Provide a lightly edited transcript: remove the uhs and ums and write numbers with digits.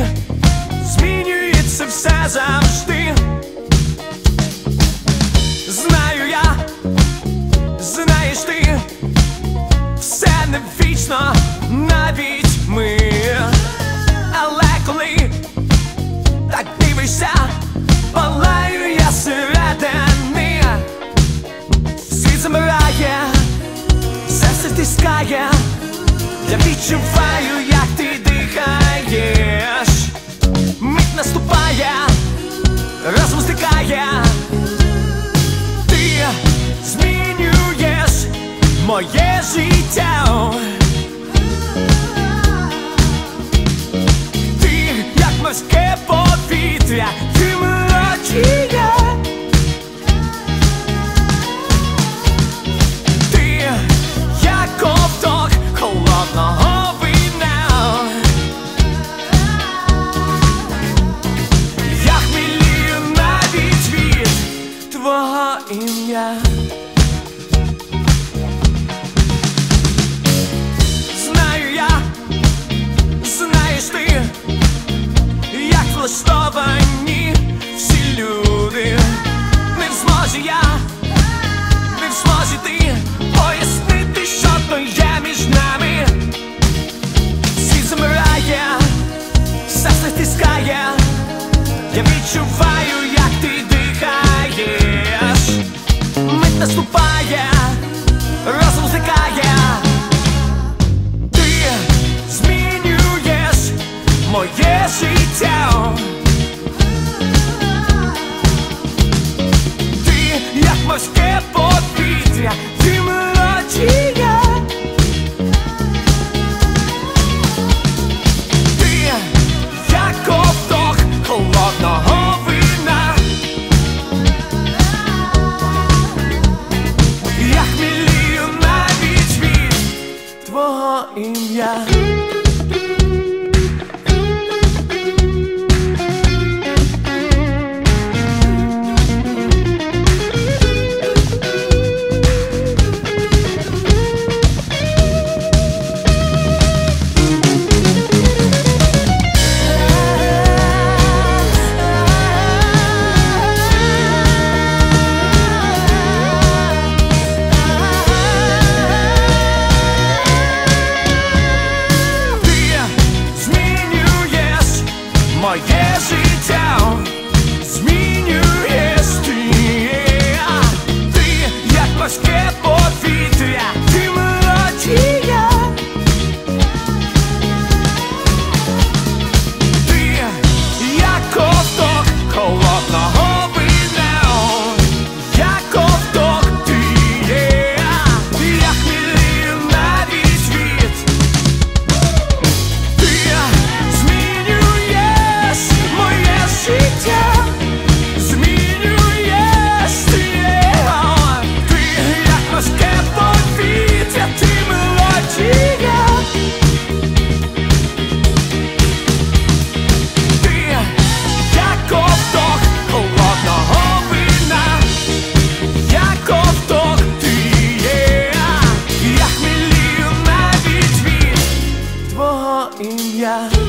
змінюється все завжди. Знаю я, знаєш ти, все не вічно, навіть ми. Але коли так дивишся, палаю я зсередини. Світ замирає, серце стискає, я відчуваю, як ти дихаєш. Мить наступає, розум стикає. Ти змінюєш моє життя. Ти, як морське повітря, ти мелодія. Ти, як ковток холодного вина. Я хмелію навіть від твого ім'я. Знаю я, знаєш ти, як влаштовані всі люди. Не в змозі я, не в змозі ти пояснити, що то є між нами. Світ замирає, серце стискає, я відчуваю, як ти дихаєш. Мить наступає, розум зникає. Ти змінюєш моє життя. Ти, як морське повітря, ти мелодія. Ти, як ковток холодного вина. Я хмелію навіть від твого ім'я. Моє життя змінюєш ти. Ти, як морське повітря, ти мелодія. Ти, як ковток холодного вина. Як ковток ти є. Я хмелію навіть від. Ти змінюєш моє життя, змінюєш ти. Ти, як морське повітря, ти мелодія. Ти, як ковток холодного вина. Як ковток ти є. Я хмелію навіть від твого ім'я.